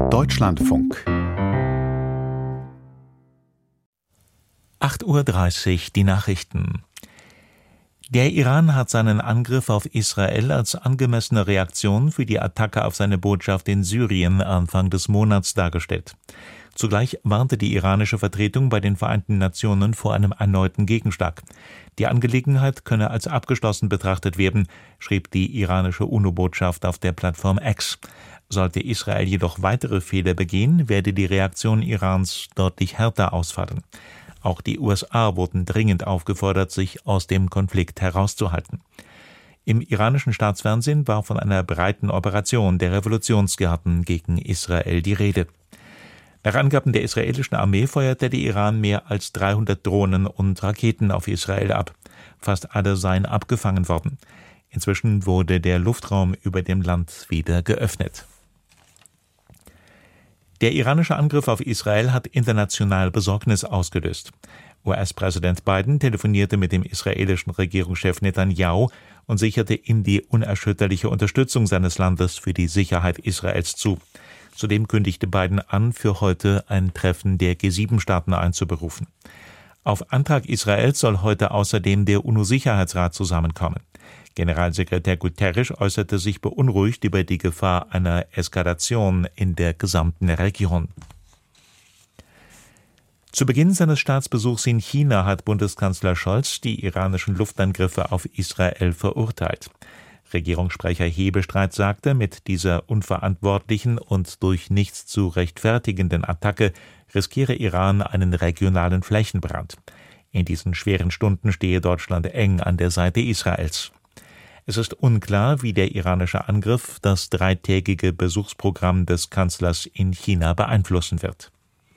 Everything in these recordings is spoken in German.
Deutschlandfunk 8:30 Uhr die Nachrichten. Der Iran hat seinen Angriff auf Israel als angemessene Reaktion für die Attacke auf seine Botschaft in Syrien Anfang des Monats dargestellt. Zugleich warnte die iranische Vertretung bei den Vereinten Nationen vor einem erneuten Gegenschlag. Die Angelegenheit könne als abgeschlossen betrachtet werden, schrieb die iranische UNO-Botschaft auf der Plattform X. Sollte Israel jedoch weitere Fehler begehen, werde die Reaktion Irans deutlich härter ausfallen. Auch die USA wurden dringend aufgefordert, sich aus dem Konflikt herauszuhalten. Im iranischen Staatsfernsehen war von einer breiten Operation der Revolutionsgarden gegen Israel die Rede. Nach Angaben der israelischen Armee feuerte der Iran mehr als 300 Drohnen und Raketen auf Israel ab. Fast alle seien abgefangen worden. Inzwischen wurde der Luftraum über dem Land wieder geöffnet. Der iranische Angriff auf Israel hat international Besorgnis ausgelöst. US-Präsident Biden telefonierte mit dem israelischen Regierungschef Netanyahu und sicherte ihm die unerschütterliche Unterstützung seines Landes für die Sicherheit Israels zu. Zudem kündigte Biden an, für heute ein Treffen der G7-Staaten einzuberufen. Auf Antrag Israels soll heute außerdem der UNO-Sicherheitsrat zusammenkommen. Generalsekretär Guterres äußerte sich beunruhigt über die Gefahr einer Eskalation in der gesamten Region. Zu Beginn seines Staatsbesuchs in China hat Bundeskanzler Scholz die iranischen Luftangriffe auf Israel verurteilt. Regierungssprecher Hebestreit sagte, mit dieser unverantwortlichen und durch nichts zu rechtfertigenden Attacke riskiere Iran einen regionalen Flächenbrand. In diesen schweren Stunden stehe Deutschland eng an der Seite Israels. Es ist unklar, wie der iranische Angriff das dreitägige Besuchsprogramm des Kanzlers in China beeinflussen wird.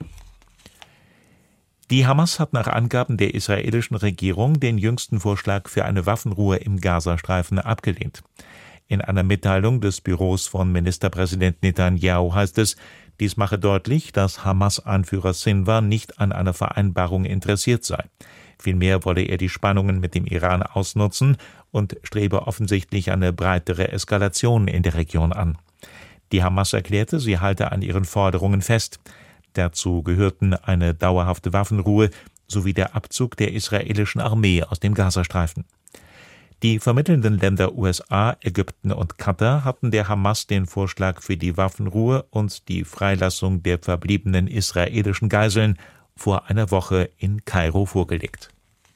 Die Hamas hat nach Angaben der israelischen Regierung den jüngsten Vorschlag für eine Waffenruhe im Gazastreifen abgelehnt. In einer Mitteilung des Büros von Ministerpräsident Netanyahu heißt es, dies mache deutlich, dass Hamas-Anführer Sinwar nicht an einer Vereinbarung interessiert sei. Vielmehr wolle er die Spannungen mit dem Iran ausnutzen und strebe offensichtlich eine breitere Eskalation in der Region an. Die Hamas erklärte, sie halte an ihren Forderungen fest. Dazu gehörten eine dauerhafte Waffenruhe sowie der Abzug der israelischen Armee aus dem Gazastreifen. Die vermittelnden Länder USA, Ägypten und Katar hatten der Hamas den Vorschlag für die Waffenruhe und die Freilassung der verbliebenen israelischen Geiseln vor einer Woche in Kairo vorgelegt.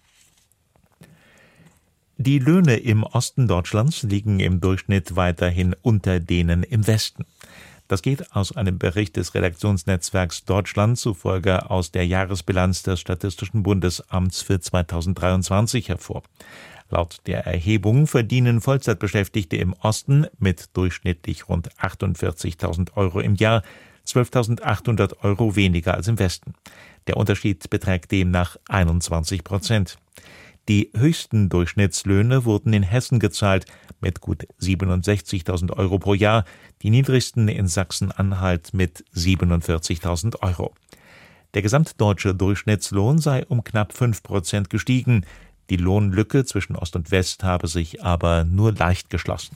Die Löhne im Osten Deutschlands liegen im Durchschnitt weiterhin unter denen im Westen. Das geht aus einem Bericht des Redaktionsnetzwerks Deutschland zufolge aus der Jahresbilanz des Statistischen Bundesamts für 2023 hervor. Laut der Erhebung verdienen Vollzeitbeschäftigte im Osten mit durchschnittlich rund 48.000 Euro im Jahr 12.800 Euro weniger als im Westen. Der Unterschied beträgt demnach 21%. Die höchsten Durchschnittslöhne wurden in Hessen gezahlt mit gut 67.000 Euro pro Jahr, die niedrigsten in Sachsen-Anhalt mit 47.000 Euro. Der gesamtdeutsche Durchschnittslohn sei um knapp 5% gestiegen. Die Lohnlücke zwischen Ost und West habe sich aber nur leicht geschlossen.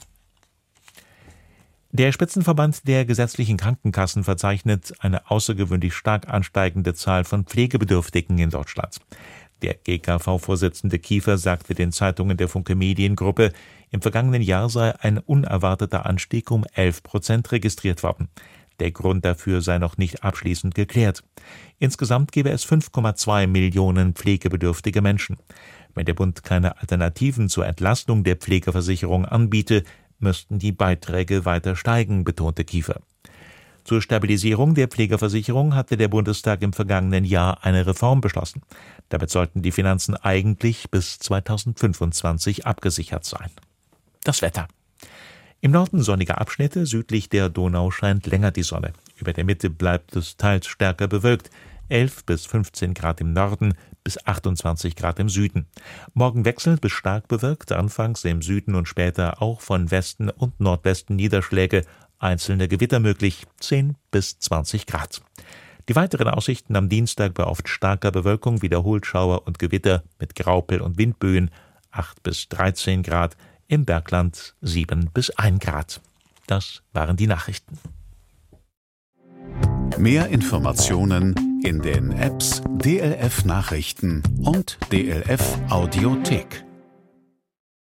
Der Spitzenverband der gesetzlichen Krankenkassen verzeichnet eine außergewöhnlich stark ansteigende Zahl von Pflegebedürftigen in Deutschland. Der GKV-Vorsitzende Kiefer sagte den Zeitungen der Funke Mediengruppe, im vergangenen Jahr sei ein unerwarteter Anstieg um 11% registriert worden. Der Grund dafür sei noch nicht abschließend geklärt. Insgesamt gebe es 5,2 Millionen pflegebedürftige Menschen. Wenn der Bund keine Alternativen zur Entlastung der Pflegeversicherung anbiete, müssten die Beiträge weiter steigen, betonte Kiefer. Zur Stabilisierung der Pflegeversicherung hatte der Bundestag im vergangenen Jahr eine Reform beschlossen. Damit sollten die Finanzen eigentlich bis 2025 abgesichert sein. Das Wetter. Im Norden sonnige Abschnitte, südlich der Donau scheint länger die Sonne. Über der Mitte bleibt es teils stärker bewölkt. 11 bis 15 Grad im Norden, bis 28 Grad im Süden. Morgen wechselnd bis stark bewölkt, anfangs im Süden und später auch von Westen und Nordwesten Niederschläge, einzelne Gewitter möglich, 10 bis 20 Grad. Die weiteren Aussichten am Dienstag bei oft starker Bewölkung, wiederholt Schauer und Gewitter mit Graupel und Windböen, 8 bis 13 Grad, im Bergland 7 bis 1 Grad. Das waren die Nachrichten. Mehr Informationen in den Apps DLF Nachrichten und DLF Audiothek.